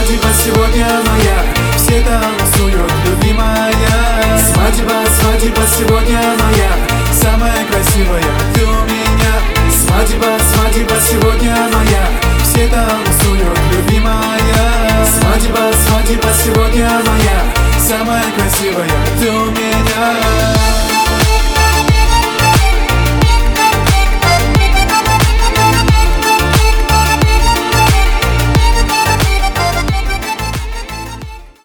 свадьба сегодня моя, все танцуют, любимая. Свадьба, свадьба сегодня моя, самая красивая ты у меня. Свадьба, свадьба сегодня моя, все танцуют, любимая. Свадьба, свадьба сегодня моя, самая красивая ты у меня.